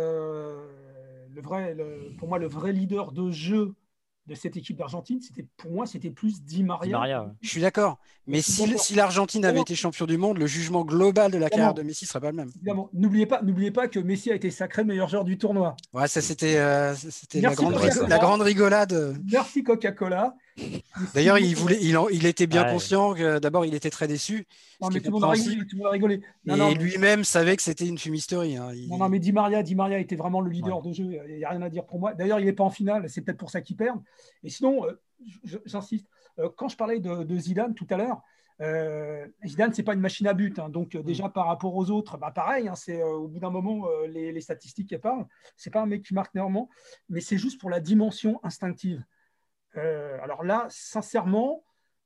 pour moi, le vrai leader de jeu de cette équipe d'Argentine, pour moi, c'était plus Di Maria. Di Maria, ouais. Je suis d'accord. Mais si l'Argentine avait été champion du monde, le jugement global de la carrière de Messi ne serait pas le même. Évidemment. N'oubliez pas que Messi a été sacré meilleur joueur du tournoi. Ouais, ça c'était la grande rigolade. Merci Coca-Cola. D'ailleurs, il était bien conscient que d'abord il était très déçu. Non, mais tout le monde a rigolé. Et lui-même savait que c'était une fumisterie. Non, mais Di Maria était vraiment le leader de jeu. Il n'y a rien à dire pour moi. D'ailleurs, il n'est pas en finale. C'est peut-être pour ça qu'il perd. Et sinon, j'insiste. Quand je parlais de Zidane tout à l'heure, Zidane, c'est pas une machine à but. Donc déjà par rapport aux autres, pareil. C'est au bout d'un moment les statistiques qui parlent. C'est pas un mec qui marque néanmoins, mais c'est juste pour la dimension instinctive. Alors là, sincèrement,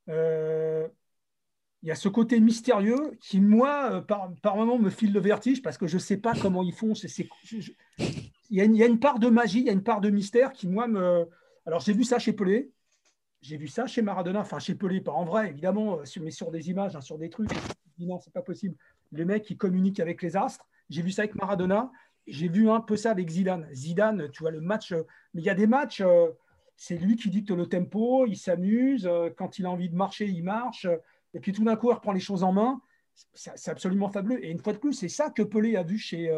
il y a ce côté mystérieux qui, moi, par moment, me file le vertige parce que je ne sais pas comment ils font. Il y a une part de magie, il y a une part de mystère qui, moi, me... Alors, j'ai vu ça chez Pelé, j'ai vu ça chez Maradona, enfin, chez Pelé, pas en vrai, évidemment, mais sur des images, sur des trucs. Je dis non, c'est pas possible. Le mec qui communique avec les astres, j'ai vu ça avec Maradona, j'ai vu un peu ça avec Zidane. Zidane, tu vois, le match... Mais il y a des matchs... c'est lui qui dicte le tempo, il s'amuse, quand il a envie de marcher, il marche, et puis tout d'un coup, il reprend les choses en main. C'est absolument fabuleux. Et une fois de plus, c'est ça que Pelé a vu chez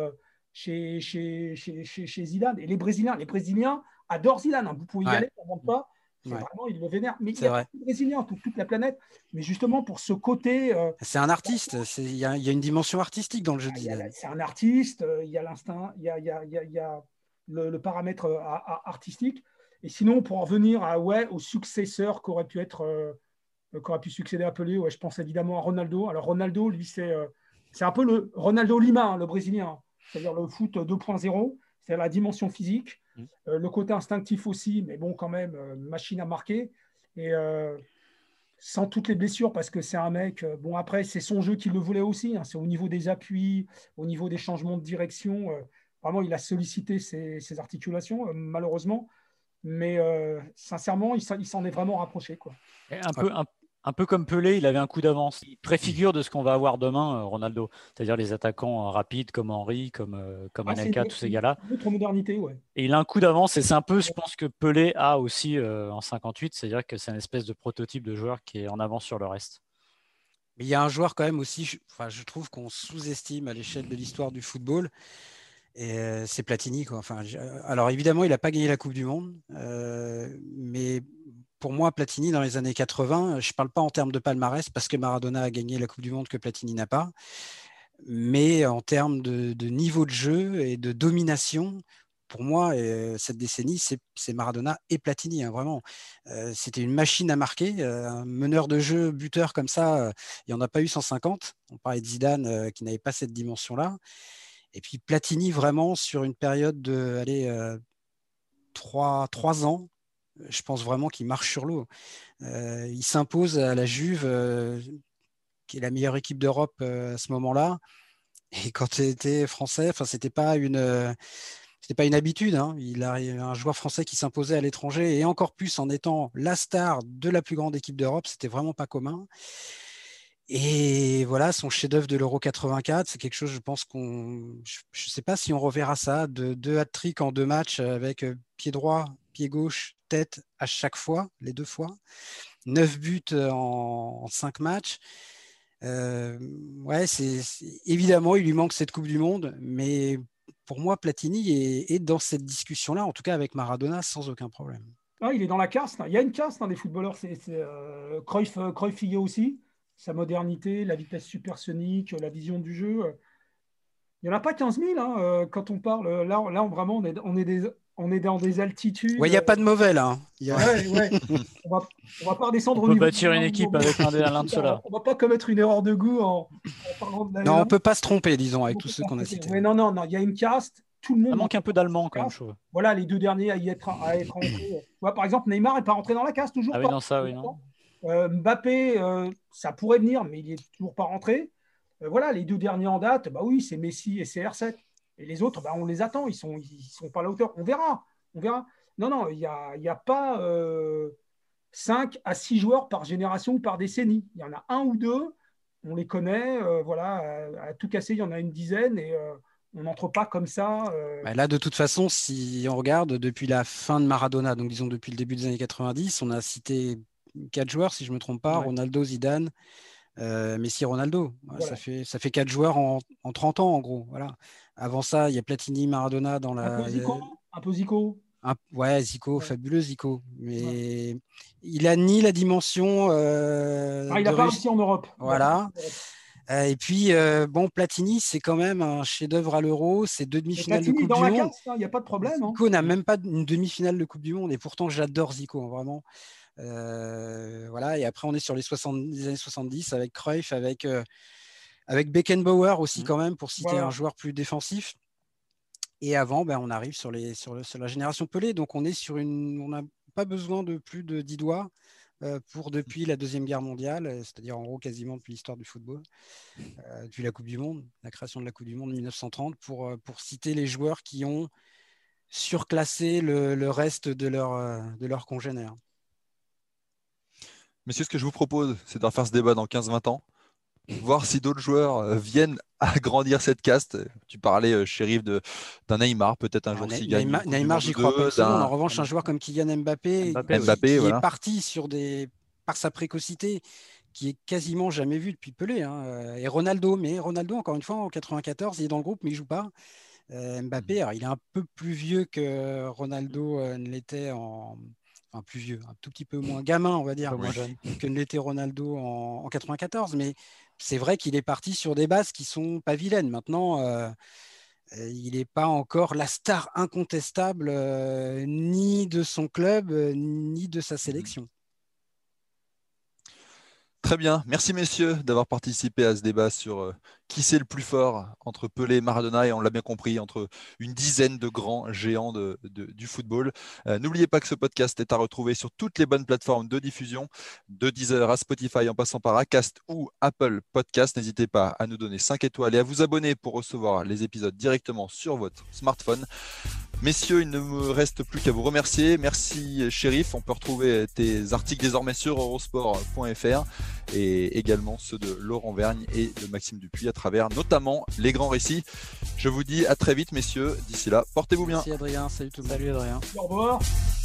Zidane. Et les Brésiliens adorent Zidane. Vous pouvez y aller, ça ne monte pas. Vraiment, ils le vénèrent. Mais il y a des Brésiliens, toute la planète. Mais justement, pour ce côté... c'est un artiste. Il y a une dimension artistique dans le jeu de Zidane. C'est un artiste, il y a l'instinct, il y a le paramètre artistique. Et sinon, pour en revenir au successeur qui aurait pu succéder à Pelé, je pense évidemment à Ronaldo. Alors Ronaldo, lui, c'est un peu le Ronaldo Lima, le Brésilien, c'est-à-dire le foot 2.0, c'est-à-dire la dimension physique, le côté instinctif aussi, mais bon, quand même, machine à marquer. Et sans toutes les blessures, parce que c'est un mec, bon, après, c'est son jeu qui le voulait aussi, c'est au niveau des appuis, au niveau des changements de direction. Vraiment, il a sollicité ses articulations, malheureusement. Mais sincèrement, il s'en est vraiment rapproché, quoi. Un peu comme Pelé, il avait un coup d'avance. Il préfigure de ce qu'on va avoir demain, Ronaldo. C'est-à-dire les attaquants rapides comme Henry, comme Anelka, tous ces gars-là. Une autre modernité, ouais. Et il a un coup d'avance et c'est un peu, je pense, que Pelé a aussi en 58. C'est-à-dire que c'est une espèce de prototype de joueur qui est en avance sur le reste. Mais il y a un joueur quand même aussi, je trouve qu'on sous-estime à l'échelle de l'histoire du football. Et c'est Platini, quoi. Alors évidemment, il n'a pas gagné la Coupe du Monde, mais pour moi, Platini, dans les années 80, je ne parle pas en termes de palmarès, parce que Maradona a gagné la Coupe du Monde que Platini n'a pas, mais en termes de niveau de jeu et de domination, pour moi, cette décennie, c'est Maradona et Platini, vraiment. C'était une machine à marquer, un meneur de jeu, buteur comme ça, il n'y en a pas eu 150. On parlait de Zidane qui n'avait pas cette dimension-là. Et puis Platini, vraiment, sur une période de 3 ans, je pense vraiment qu'il marche sur l'eau. Il s'impose à la Juve, qui est la meilleure équipe d'Europe à ce moment-là. Et quand il était français, c'était pas une habitude. Il a un joueur français qui s'imposait à l'étranger, et encore plus en étant la star de la plus grande équipe d'Europe, c'était vraiment pas commun. Et voilà, son chef-d'œuvre de l'Euro 84, c'est quelque chose, je pense je ne sais pas si on reverra ça, deux hat-tricks en 2 matchs avec pied droit, pied gauche, tête à chaque fois, les 2 fois. 9 buts en 5 matchs. Évidemment, il lui manque cette Coupe du Monde, mais pour moi, Platini est dans cette discussion-là, en tout cas avec Maradona, sans aucun problème. Ah, il est dans la caste. Il y a une caste des footballeurs. Cruyff y est aussi. Sa modernité, la vitesse supersonique, la vision du jeu. Il n'y en a pas 15 000 quand on parle. Là vraiment, on est dans des altitudes. Il n'y a pas de mauvais là. Ouais. On va pas redescendre au niveau. On peut bâtir une équipe avec l'un de ceux-là. On ne va pas commettre une erreur de goût en parlant de la. Non, on ne peut pas se tromper, disons, avec tous ceux qu'on a cités. Mais non, il y a une caste. tout le monde. Ça manque un peu d'allemand quand même, je trouve. Voilà, les 2 derniers à être rentrés. Par exemple, Neymar n'est pas rentré dans la case, toujours Ah oui, pas. non, ça, oui, non. Mbappé, ça pourrait venir, mais il n'est toujours pas rentré. Voilà, les 2 derniers en date, bah oui, c'est Messi et CR7. Et les autres, bah, on les attend, ils sont pas à la hauteur. On verra. Non, il n'y a pas 5 à 6 joueurs par génération ou par décennie. Il y en a 1 ou 2, on les connaît, à tout casser, il y en a une dizaine, et on n'entre pas comme ça. Là, de toute façon, si on regarde depuis la fin de Maradona, donc disons depuis le début des années 90, on a cité 4 joueurs, si je ne me trompe pas, Ronaldo, Zidane, Messi, Ronaldo. Voilà. Ça fait 4 joueurs en 30 ans, en gros. Voilà. Avant ça, il y a Platini, Maradona dans la... Un peu Zico. Zico, fabuleux Zico. Mais il n'a ni la dimension... il n'a pas réussi en Europe. Voilà. Et puis, Platini, c'est quand même un chef-d'œuvre à l'Euro. C'est 2 demi-finales de Coupe du Monde. Il n'y a pas de problème. Zico n'a même pas une demi-finale de Coupe du Monde. Et pourtant, j'adore Zico, vraiment. Et après, on est sur les années 70 avec Cruyff, avec Beckenbauer aussi, quand même, pour citer un joueur plus défensif. Et avant, on arrive sur la génération Pelé. Donc, on n'a pas besoin de plus de 10 doigts. Depuis la Deuxième Guerre mondiale, c'est-à-dire en gros quasiment depuis l'histoire du football, depuis la Coupe du Monde, la création de la Coupe du Monde en 1930, pour citer les joueurs qui ont surclassé le reste de leurs congénères. Messieurs, ce que je vous propose, c'est de refaire ce débat dans 15-20 ans, voir si d'autres joueurs viennent agrandir cette caste. Tu parlais, Chérif, d'un Neymar, peut-être un jour s'il gagne. Neymar, j'y crois pas. En revanche, un joueur comme Kylian Mbappé qui est parti par sa précocité, qui est quasiment jamais vu depuis Pelé. Et Ronaldo, encore une fois, en 94, il est dans le groupe, mais il joue pas. Mbappé, alors, il est un peu plus vieux que Ronaldo ne l'était enfin plus vieux, un tout petit peu moins gamin, on va dire, que ne l'était Ronaldo en 94, mais c'est vrai qu'il est parti sur des bases qui sont pas vilaines. Maintenant, il n'est pas encore la star incontestable ni de son club, ni de sa sélection. Très bien, merci messieurs d'avoir participé à ce débat sur qui c'est le plus fort entre Pelé et Maradona, et on l'a bien compris, entre une dizaine de grands géants du football. N'oubliez pas que ce podcast est à retrouver sur toutes les bonnes plateformes de diffusion, de Deezer à Spotify en passant par Acast ou Apple Podcast. N'hésitez pas à nous donner 5 étoiles et à vous abonner pour recevoir les épisodes directement sur votre smartphone. Messieurs, il ne me reste plus qu'à vous remercier. Merci Chérif, on peut retrouver tes articles désormais sur eurosport.fr et également ceux de Laurent Vergne et de Maxime Dupuis à travers notamment les grands récits. Je vous dis à très vite messieurs, d'ici là, portez-vous bien. Merci Adrien, salut tout le monde. Salut Adrien. Au revoir.